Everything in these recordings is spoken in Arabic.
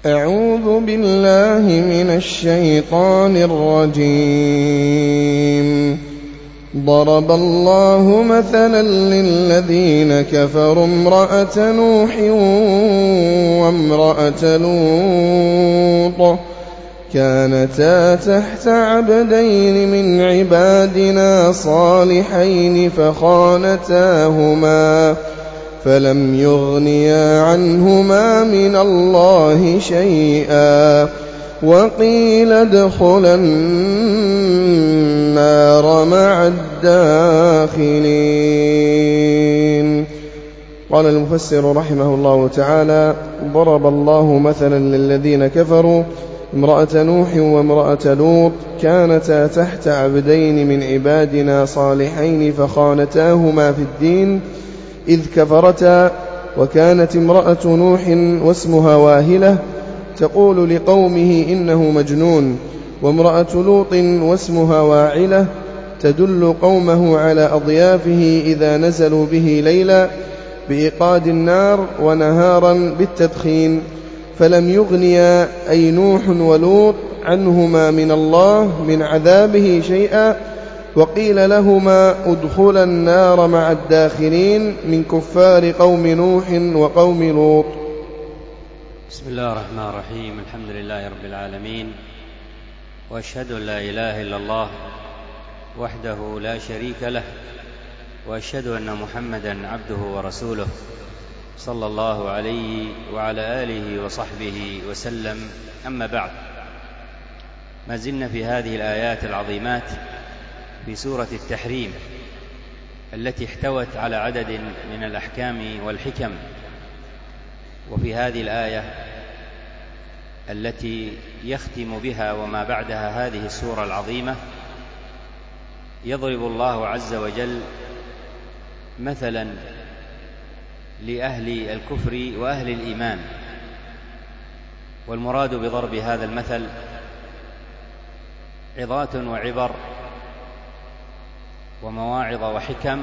أعوذ بالله من الشيطان الرجيم. ضرب الله مثلا للذين كفروا امرأة نوح وامرأة لوط كانتا تحت عبدين من عبادنا صالحين فخانتاهما فلم يغنيا عنهما من الله شيئا وقيل ادخلا النار مع الداخلين. قال المفسر رحمه الله تعالى: ضرب الله مثلا للذين كفروا امرأة نوح وامرأة لوط كانتا تحت عبدين من عبادنا صالحين فخانتاهما في الدين إذ كفرتا، وكانت امرأة نوح واسمها واهلة تقول لقومه إنه مجنون، وامرأة لوط واسمها واعلة تدل قومه على أضيافه إذا نزلوا به ليلا بإيقاد النار ونهارا بالتدخين، فلم يغنيا أي نوح ولوط عنهما من الله من عذابه شيئا، وقيل لهما ادخلا النار مع الداخلين من كفار قوم نوح وقوم لوط. بسم الله الرحمن الرحيم. الحمد لله رب العالمين، وأشهد أن لا إله إلا الله وحده لا شريك له، وأشهد أن محمدا عبده ورسوله صلى الله عليه وعلى آله وصحبه وسلم. أما بعد، ما زلنا في هذه الآيات العظيمات في سورة التحريم التي احتوت على عدد من الأحكام والحكم. وفي هذه الآية التي يختم بها وما بعدها هذه السورة العظيمة يضرب الله عز وجل مثلا لأهل الكفر وأهل الإيمان، والمراد بضرب هذا المثل عظات وعبر ومواعظ وحكم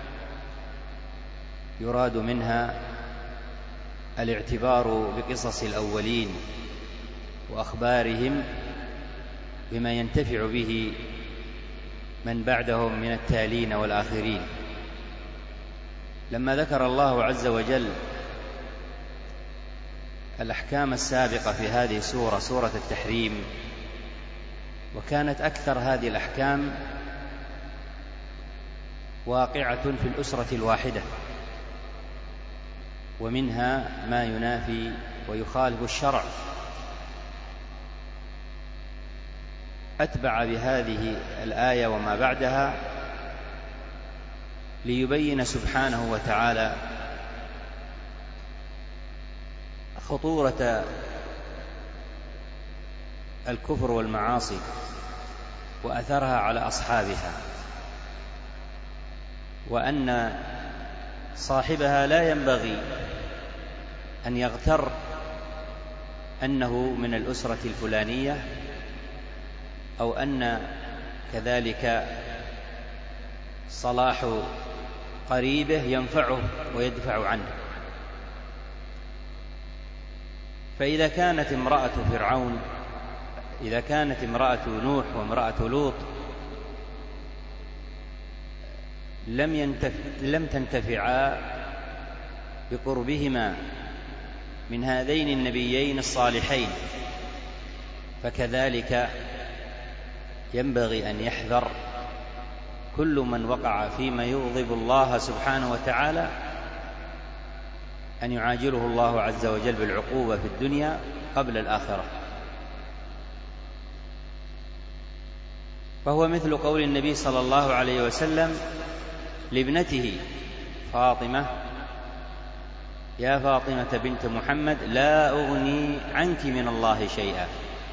يراد منها الاعتبار بقصص الأولين وأخبارهم بما ينتفع به من بعدهم من التالين والآخرين. لما ذكر الله عز وجل الأحكام السابقة في هذه السورة، سورة التحريم، وكانت أكثر هذه الأحكام واقعة في الأسرة الواحدة، ومنها ما ينافي ويخالف الشرع، أتبع بهذه الآية وما بعدها ليبين سبحانه وتعالى خطورة الكفر والمعاصي وأثرها على أصحابها، وأن صاحبها لا ينبغي أن يغتر أنه من الأسرة الفلانية، أو أن كذلك صلاح قريبه ينفعه ويدفع عنه. فإذا كانت امرأة فرعون، إذا كانت امرأة نوح وامرأة لوط لم تنتفعا بقربهما من هذين النبيين الصالحين، فكذلك ينبغي أن يحذر كل من وقع فيما يغضب الله سبحانه وتعالى أن يعاجله الله عز وجل بالعقوبة في الدنيا قبل الآخرة. فهو مثل قول النبي صلى الله عليه وسلم لابنته فاطمة: يا فاطمة بنت محمد لا أغني عنك من الله شيئا.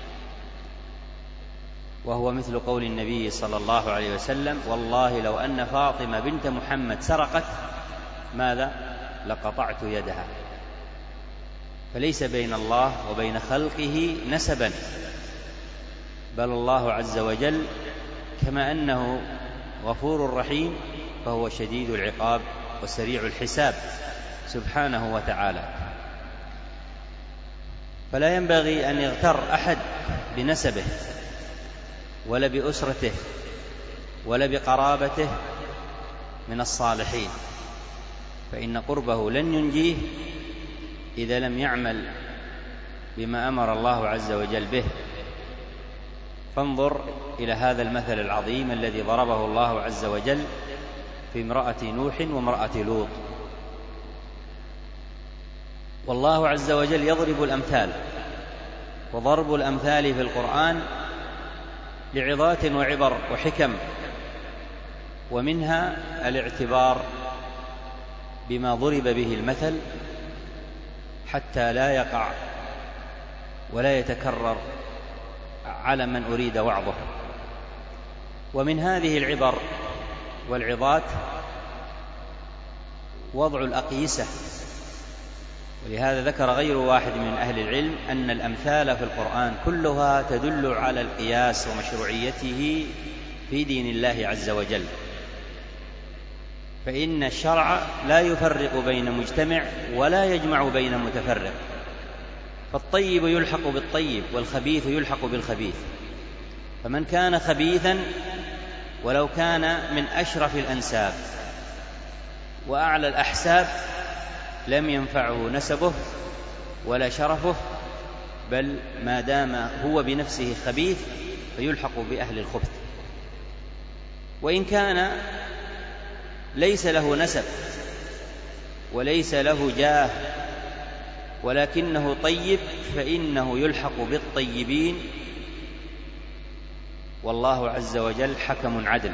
وهو مثل قول النبي صلى الله عليه وسلم: والله لو أن فاطمة بنت محمد سرقت ماذا؟ لقطعت يدها. فليس بين الله وبين خلقه نسبا، بل الله عز وجل كما أنه غفور رحيم فهو شديد العقاب وسريع الحساب سبحانه وتعالى. فلا ينبغي أن يغتر أحد بنسبه ولا بأسرته ولا بقرابته من الصالحين، فإن قربه لن ينجيه إذا لم يعمل بما أمر الله عز وجل به. فانظر إلى هذا المثل العظيم الذي ضربه الله عز وجل في امرأة نوح وامرأة لوط. والله عز وجل يضرب الأمثال، وضرب الأمثال في القرآن لعظات وعبر وحكم، ومنها الاعتبار بما ضرب به المثل حتى لا يقع ولا يتكرر على من أريد وعظه. ومن هذه العبر والعظات وضع الأقيسة، ولهذا ذكر غير واحد من أهل العلم أن الأمثال في القرآن كلها تدل على القياس ومشروعيته في دين الله عز وجل، فإن الشرع لا يفرق بين مجتمع ولا يجمع بين متفرق، فالطيب يلحق بالطيب والخبيث يلحق بالخبيث، فمن كان خبيثا ولو كان من أشرف الأنساب وأعلى الأحساب لم ينفعه نسبه ولا شرفه، بل ما دام هو بنفسه خبيث فيلحق بأهل الخبث. وإن كان ليس له نسب وليس له جاه ولكنه طيب فإنه يلحق بالطيبين، والله عز وجل حكم عدل.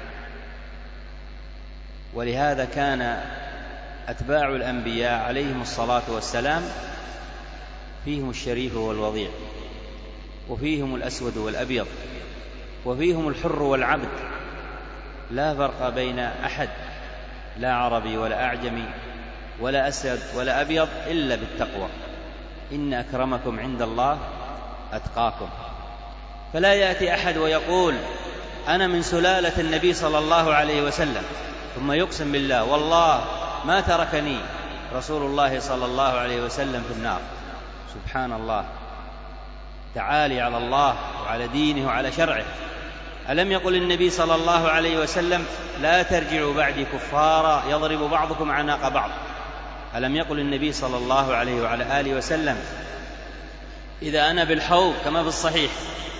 ولهذا كان أتباع الأنبياء عليهم الصلاة والسلام فيهم الشريف والوضيع، وفيهم الأسود والأبيض، وفيهم الحر والعبد، لا فرق بين أحد، لا عربي ولا أعجمي ولا أسود ولا أبيض، إلا بالتقوى، إن أكرمكم عند الله أتقاكم. فلا يأتي أحد ويقول أنا من سلالة النبي صلى الله عليه وسلم ثم يقسم بالله والله ما تركني رسول الله صلى الله عليه وسلم في النار. سبحان الله، تعالي على الله وعلى دينه وعلى شرعه. ألم يقل النبي صلى الله عليه وسلم لا ترجعوا بعدي كفارا يضرب بعضكم أعناق بعض؟ ألم يقل النبي صلى الله عليه وعلى آله وسلم إذا أنا بالحوض كما في الصحيح،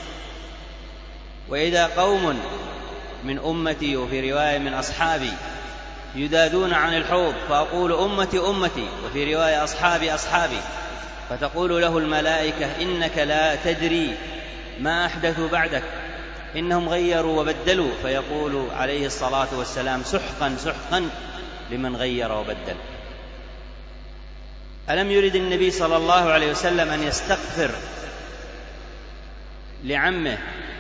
وإذا قوم من أمتي وفي رواية من أصحابي يدادون عن الحوض فأقول أمتي أمتي، وفي رواية أصحابي أصحابي، فتقول له الملائكة إنك لا تدري ما أحدثوا بعدك، إنهم غيروا وبدلوا، فيقول عليه الصلاة والسلام سحقا سحقا لمن غير وبدل. ألم يرد النبي صلى الله عليه وسلم أن يستغفر لعمه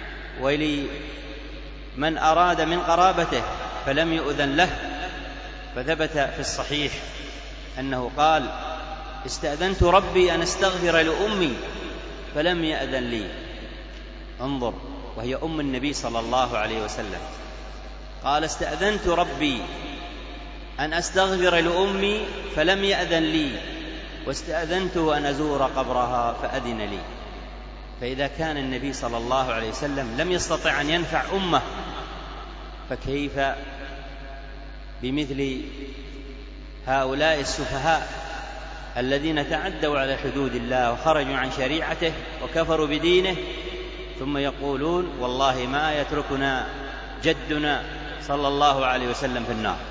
ولمن أراد من قرابته فلم يؤذن له؟ فثبت في الصحيح أنه قال استأذنت ربي أن استغفر لأمي فلم يأذن لي. انظر، وهي أم النبي صلى الله عليه وسلم، قال استأذنت ربي أن أستغفر لأمي فلم يأذن لي، واستأذنته أن أزور قبرها فأذن لي. فإذا كان النبي صلى الله عليه وسلم لم يستطع أن ينفع أمه، فكيف بمثل هؤلاء السفهاء الذين تعدوا على حدود الله وخرجوا عن شريعته وكفروا بدينه، ثم يقولون والله ما يتركنا جدنا صلى الله عليه وسلم في النار.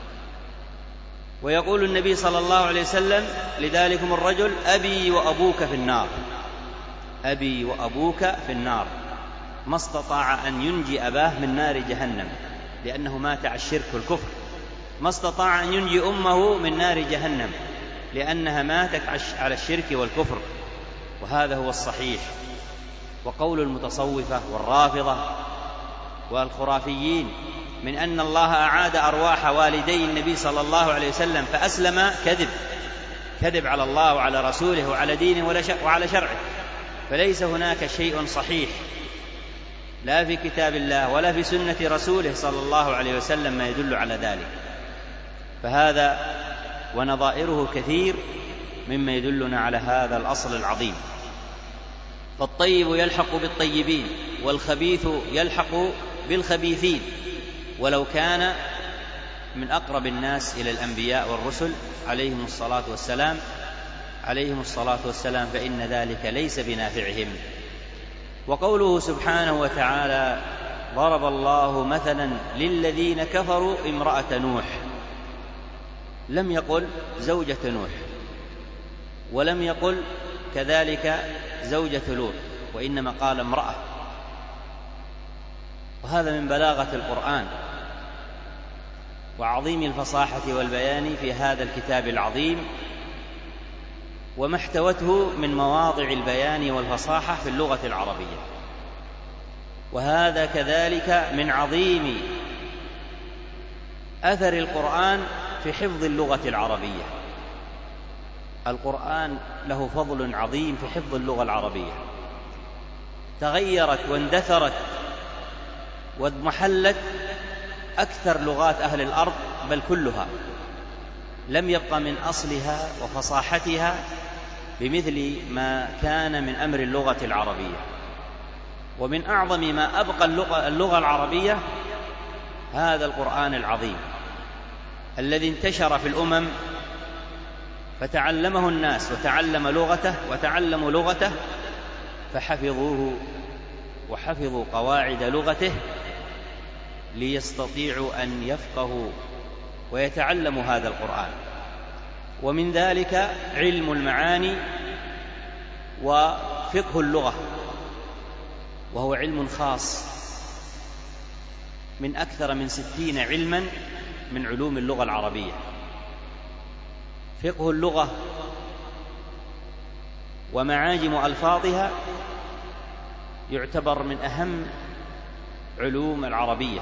ويقول النبي صلى الله عليه وسلم لذلكم الرجل أبي وأبوك في النار، أبي وأبوك في النار، ما استطاع أن ينجي أباه من نار جهنم لأنه مات على الشرك والكفر، ما استطاع أن ينجي أمه من نار جهنم لأنها ماتت على الشرك والكفر. وهذا هو الصحيح. وقول المتصوفة والرافضة والخرافيين من أن الله أعاد أرواح والدي النبي صلى الله عليه وسلم فأسلم كذب على الله وعلى رسوله وعلى دينه وعلى شرعه، فليس هناك شيء صحيح لا في كتاب الله ولا في سنة رسوله صلى الله عليه وسلم ما يدل على ذلك. فهذا ونظائره كثير مما يدلنا على هذا الأصل العظيم. فالطيب يلحق بالطيبين والخبيث يلحق بالخبيثين، ولو كان من أقرب الناس إلى الأنبياء والرسل عليهم الصلاة والسلام فإن ذلك ليس بنافعهم. وقوله سبحانه وتعالى: ضرب الله مثلا للذين كفروا امرأة نوح، لم يقل زوجة نوح، ولم يقل كذلك زوجة لوط، وإنما قال امرأة. وهذا من بلاغة القرآن وعظيم الفصاحة والبيان في هذا الكتاب العظيم، وما احتوته من مواضع البيان والفصاحة في اللغة العربية. وهذا كذلك من عظيم أثر القرآن في حفظ اللغة العربية. القرآن له فضل عظيم في حفظ اللغة العربية، تغيرت واندثرت واضمحلت أكثر لغات أهل الأرض، بل كلها، لم يبق من أصلها وفصاحتها بمثل ما كان من أمر اللغة العربية. ومن أعظم ما أبقى اللغة العربية هذا القرآن العظيم الذي انتشر في الأمم فتعلمه الناس وتعلموا لغته فحفظوه وحفظوا قواعد لغته ليستطيعوا أن يفقهوا ويتعلموا هذا القرآن. ومن ذلك علم المعاني وفقه اللغة، وهو علم خاص من أكثر من 60 علما من علوم اللغة العربية. فقه اللغة ومعاجم ألفاظها يعتبر من أهم علوم العربية،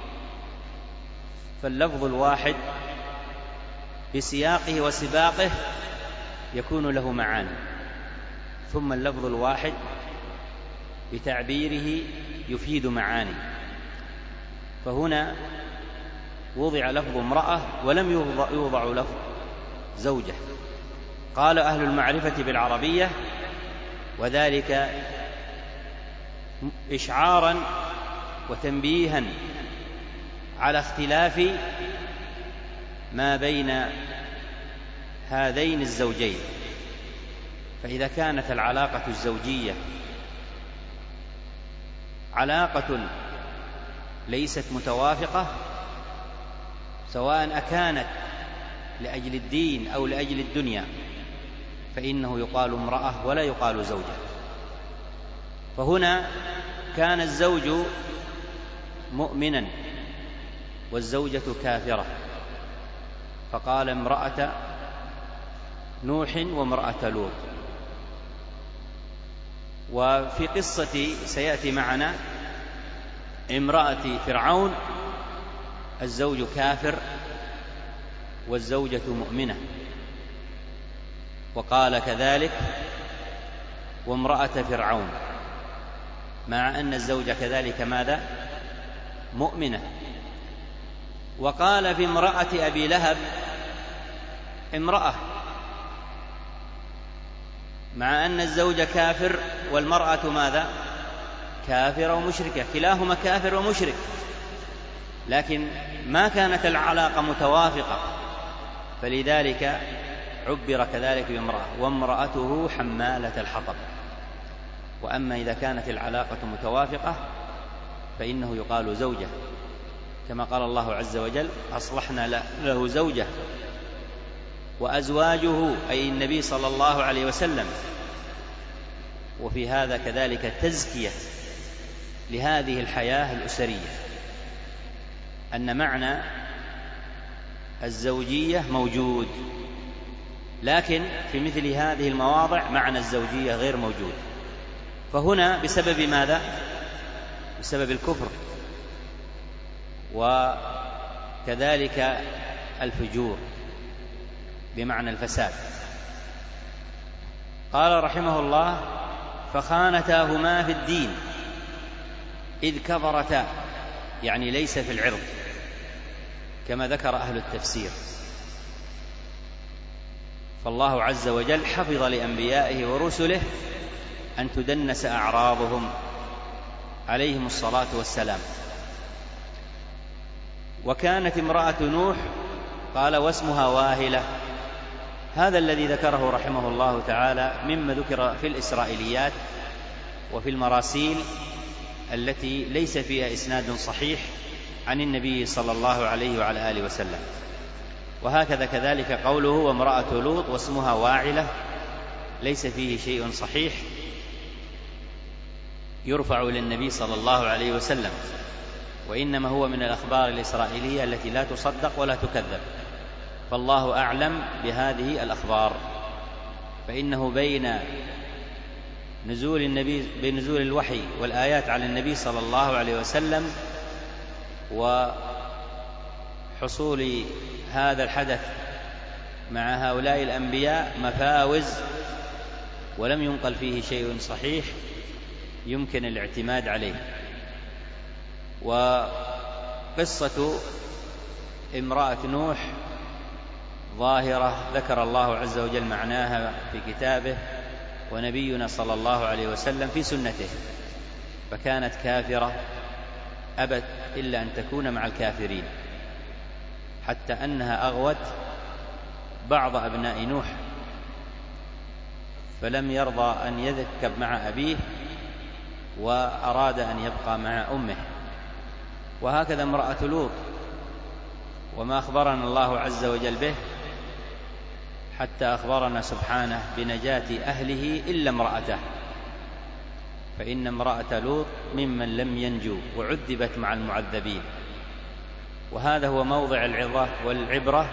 فاللفظ الواحد بسياقه وسباقه يكون له معاني، ثم اللفظ الواحد بتعبيره يفيد معاني. فهنا وضع لفظ امرأة ولم يوضع لفظ زوجة. قال أهل المعرفة بالعربية وذلك إشعارا وتنبيها على اختلاف ما بين هذين الزوجين. فإذا كانت العلاقة الزوجية علاقة ليست متوافقة، سواء أكانت لأجل الدين أو لأجل الدنيا، فإنه يقال امرأة ولا يقال زوجة. فهنا كان الزوج مؤمنا والزوجة كافرة، فقال امرأة نوح وامرأة لوط. وفي قصة سيأتي معنا امرأة فرعون الزوج كافر والزوجة مؤمنة، وقال كذلك وامرأة فرعون، مع أن الزوج كذلك ماذا؟ مؤمنة. وقال في امرأة أبي لهب امرأة، مع أن الزوج كافر والمرأة ماذا؟ كافرة ومشركة، كلاهما كافر ومشرك، لكن ما كانت العلاقة متوافقة، فلذلك عبر كذلك بامرأة وامرأته حمالة الحطب. وأما إذا كانت العلاقة متوافقة فإنه يقال زوجة، كما قال الله عز وجل أصلحنا له زوجة. وأزواجه أي النبي صلى الله عليه وسلم. وفي هذا كذلك تزكية لهذه الحياة الأسرية، أن معنى الزوجية موجود، لكن في مثل هذه المواضع معنى الزوجية غير موجود. فهنا بسبب ماذا؟ بسبب الكفر وكذلك الفجور بمعنى الفساد. قال رحمه الله فخانتاهما في الدين إذ كبرتا، يعني ليس في العرض كما ذكر أهل التفسير. فالله عز وجل حفظ لأنبيائه ورسله أن تدنس أعراضهم عليهم الصلاة والسلام. وكانت امرأة نوح قال واسمها واهلة، هذا الذي ذكره رحمه الله تعالى مما ذكر في الإسرائيليات وفي المراسيل التي ليس فيها إسناد صحيح عن النبي صلى الله عليه وعلى آله وسلم. وهكذا كذلك قوله وامرأة لوط واسمها واعلة، ليس فيه شيء صحيح يرفع للنبي صلى الله عليه وسلم، وإنما هو من الأخبار الإسرائيلية التي لا تصدق ولا تكذب، فالله أعلم بهذه الأخبار. فإنه بين نزول الوحي والآيات على النبي صلى الله عليه وسلم وحصول هذا الحدث مع هؤلاء الأنبياء مفاوز، ولم ينقل فيه شيء صحيح يمكن الاعتماد عليه. وقصة امرأة نوح ظاهرة ذكر الله عز وجل معناها في كتابه، ونبينا صلى الله عليه وسلم في سنته، فكانت كافرة أبت إلا أن تكون مع الكافرين، حتى أنها أغوت بعض أبناء نوح فلم يرضى أن يذكب مع أبيه وأراد أن يبقى مع أمه. وهكذا امرأة لوط، وما أخبرنا الله عز وجل به حتى أخبرنا سبحانه بنجاة أهله إلا امرأته، فإن امرأة لوط ممن لم ينجو وعذبت مع المعذبين. وهذا هو موضع العظة والعبرة،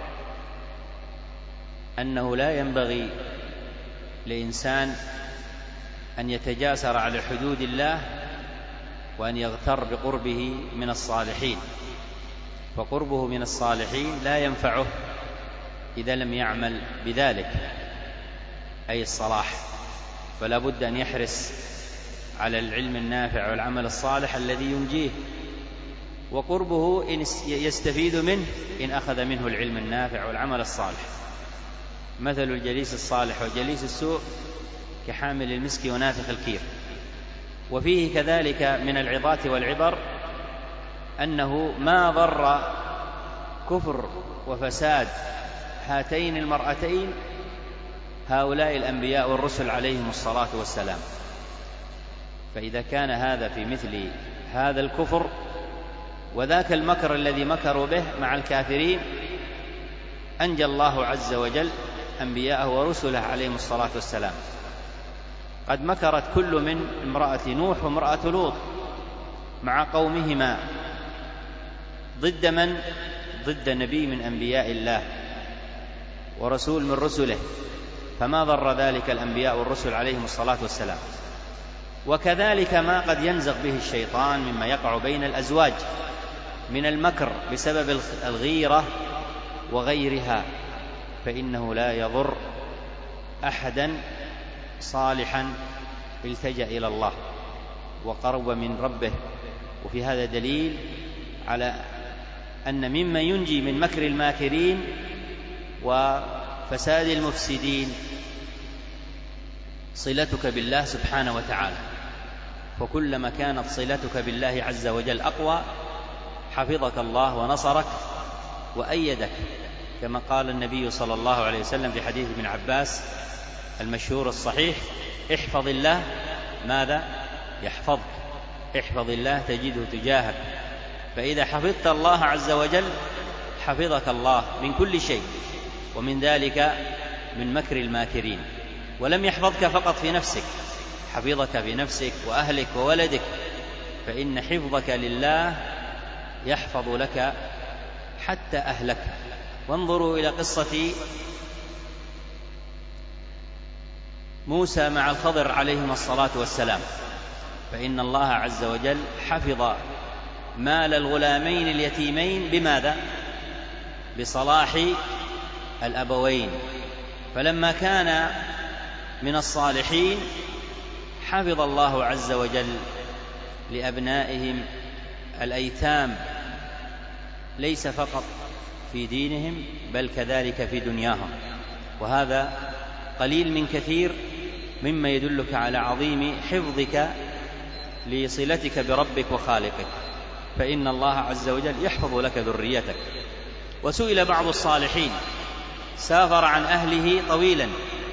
أنه لا ينبغي لإنسان أن يتجاسر على حدود الله وأن يغتر بقربه من الصالحين، فقربه من الصالحين لا ينفعه إذا لم يعمل بذلك أي الصلاح، فلا بد أن يحرص على العلم النافع والعمل الصالح الذي ينجيه، وقربه إن يستفيد منه إن أخذ منه العلم النافع والعمل الصالح. مثل الجليس الصالح وجليس السوء كحامل المسك ونافخ الكير. وفيه كذلك من العظات والعبر أنه ما ضر كفر وفساد هاتين المرأتين هؤلاء الأنبياء والرسل عليهم الصلاة والسلام، فإذا كان هذا في مثل هذا الكفر وذاك المكر الذي مكروا به مع الكافرين، أنجى الله عز وجل أنبياءه ورسله عليهم الصلاة والسلام. قد مكرت كل من امرأة نوح وامرأة لوط مع قومهما ضد من؟ ضد نبي من أنبياء الله ورسول من رسله، فما ضر ذلك الأنبياء والرسل عليهم الصلاة والسلام. وكذلك ما قد ينزغ به الشيطان مما يقع بين الأزواج من المكر بسبب الغيرة وغيرها، فإنه لا يضر أحدا صالحا التجأ إلى الله وقرب من ربه. وفي هذا دليل على أن مما ينجي من مكر الماكرين وفساد المفسدين صلتك بالله سبحانه وتعالى، فكلما كانت صلتك بالله عز وجل أقوى حفظك الله ونصرك وأيدك، كما قال النبي صلى الله عليه وسلم في حديث ابن عباس المشهور الصحيح: احفظ الله ماذا؟ يحفظك، احفظ الله تجده تجاهك. فإذا حفظت الله عز وجل حفظك الله من كل شيء، ومن ذلك من مكر الماكرين. ولم يحفظك فقط في نفسك، حفظك في نفسك وأهلك وولدك، فإن حفظك لله يحفظ لك حتى أهلك. وانظروا إلى قصة موسى مع الخضر عليهم الصلاة والسلام، فإن الله عز وجل حفظ مال الغلامين اليتيمين بماذا؟ بصلاح الأبوين. فلما كان من الصالحين حفظ الله عز وجل لأبنائهم الأيتام، ليس فقط في دينهم بل كذلك في دنياهم، وهذا قليل من كثير مما يدلك على عظيم حفظك لصلتك بربك وخالقك، فإن الله عز وجل يحفظ لك ذريتك. وسئل بعض الصالحين سافر عن أهله طويلا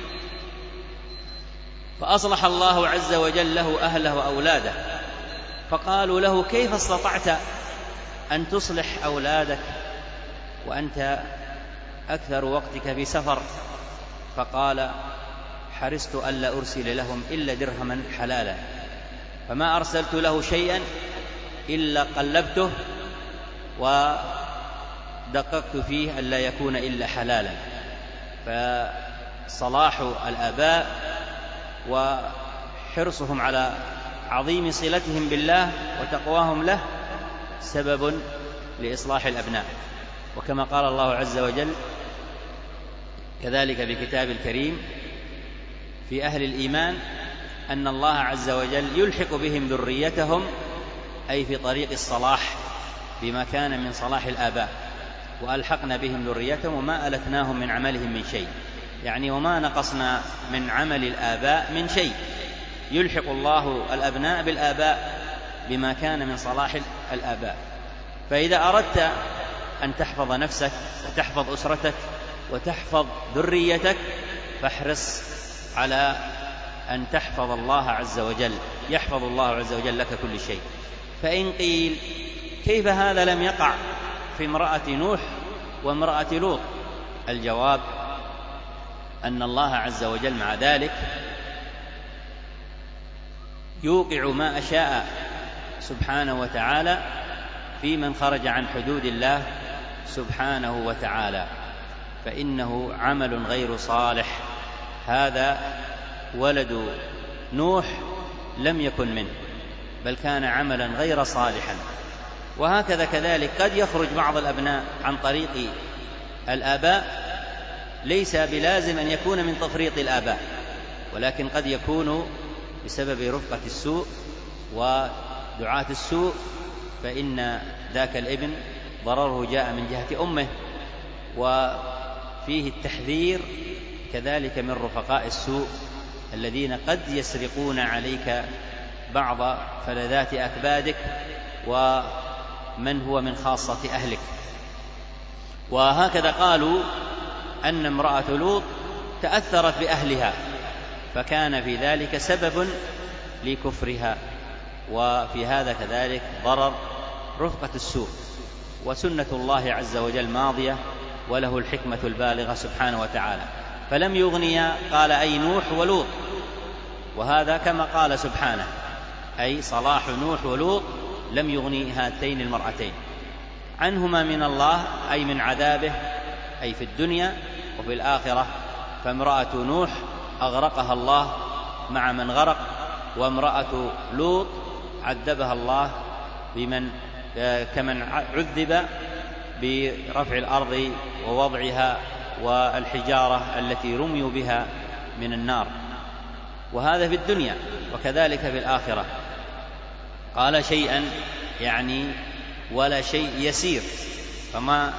فأصلح الله عز وجل له أهله وأولاده، فقالوا له: كيف استطعت أن تصلح أولادك وأنت أكثر وقتك في سفر؟ فقال: حرصت ألا أرسل لهم إلا درهما حلالا، فما أرسلت له شيئا إلا قلبته ودققت فيه ألا يكون إلا حلالا. فصلاح الآباء وحرصهم على عظيم صلتهم بالله وتقواهم له سبب لإصلاح الأبناء. وكما قال الله عز وجل كذلك في كتاب الكريم في أهل الإيمان أن الله عز وجل يلحق بهم ذريتهم، أي في طريق الصلاح بما كان من صلاح الآباء، وألحقنا بهم ذريتهم وما ألتناهم من عملهم من شيء، يعني وما نقصنا من عمل الآباء من شيء. يلحق الله الأبناء بالآباء بما كان من صلاح الآباء. فإذا أردت أن تحفظ نفسك وتحفظ أسرتك وتحفظ ذريتك فاحرص على أن تحفظ الله عز وجل، يحفظ الله عز وجل لك كل شيء. فإن قيل: كيف هذا لم يقع في امرأة نوح وامرأة لوط؟ الجواب أن الله عز وجل مع ذلك يوقع ما أشاء سبحانه وتعالى في من خرج عن حدود الله سبحانه وتعالى، فإنه عمل غير صالح. هذا ولد نوح لم يكن منه، بل كان عملا غير صالحا. وهكذا كذلك قد يخرج بعض الأبناء عن طريق الآباء، ليس بلازم أن يكون من تفريط الآباء، ولكن قد يكون بسبب رفقة السوء ودعاة السوء، فإن ذاك الابن ضرره جاء من جهة أمه. وفيه التحذير كذلك من رفقاء السوء الذين قد يسرقون عليك بعض فلذات أكبادك ومن هو من خاصة أهلك. وهكذا قالوا أن امرأة لوط تأثرت بأهلها فكان في ذلك سبب لكفرها، وفي هذا كذلك ضرر رفقة السوء. وسنة الله عز وجل ماضية وله الحكمة البالغة سبحانه وتعالى، فلم يغنيا قال أي نوح ولوط، وهذا كما قال سبحانه أي صلاح نوح ولوط لم يغني هاتين المرأتين عنهما من الله، أي من عذابه، أي في الدنيا وفي الآخرة. فامرأة نوح أغرقها الله مع من غرق، وامرأة لوط عذبها الله كمن عذب برفع الأرض ووضعها والحجارة التي رميوا بها من النار. وهذا في الدنيا، وكذلك في الآخرة. قال شيئا يعني ولا شيء يسير، فما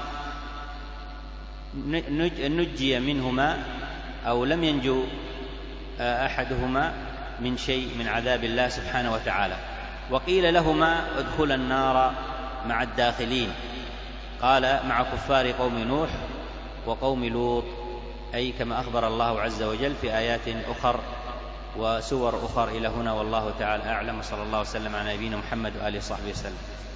نجي منهما أو لم ينجو أحدهما من شيء من عذاب الله سبحانه وتعالى. وقيل لهما ادخلا النار مع الداخلين، قال مع كفار قوم نوح وقوم لوط، أي كما أخبر الله عز وجل في آيات أخر وسور أخر إلى هنا. والله تعالى أعلم، وصلى الله وسلم على نبينا محمد وآله وصحبه وسلم.